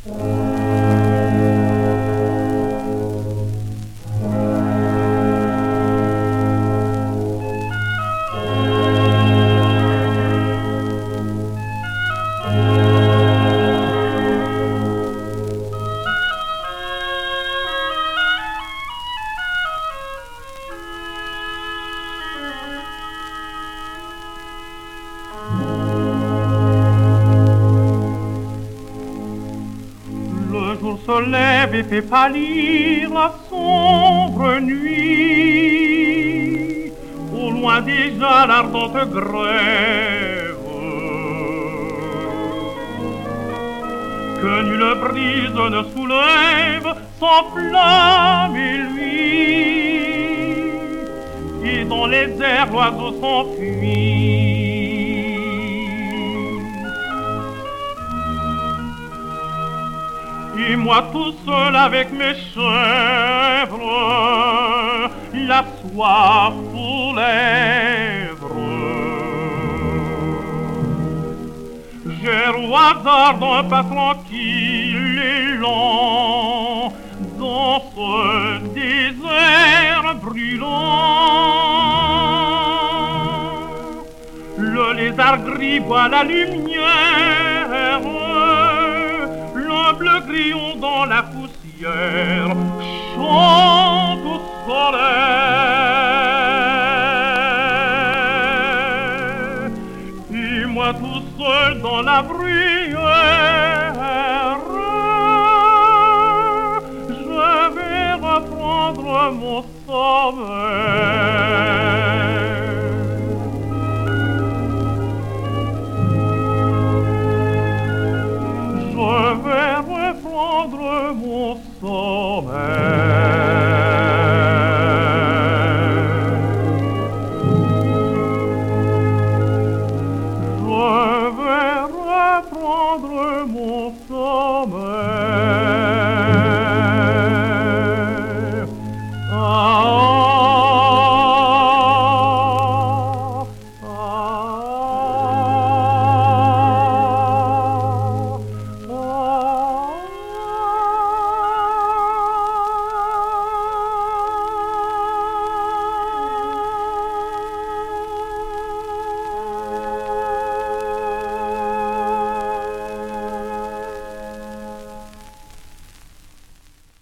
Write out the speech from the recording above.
Le jour se lève et fait pâlir la sombre nuit. Au loin déjà l'ardente grève que nulle brise ne soulève s'enflamme et lui, et dans les airs l'oiseau s'enfuit. Et moi tout seul avec mes chèvres, la soif aux lèvres, j'erre au hasard d'un pas tranquille et lent dans ce désert brûlant. Le lézard gris voit la lumière, le bleu grillon dans la poussière chante au soleil. Et moi tout seul dans la brume,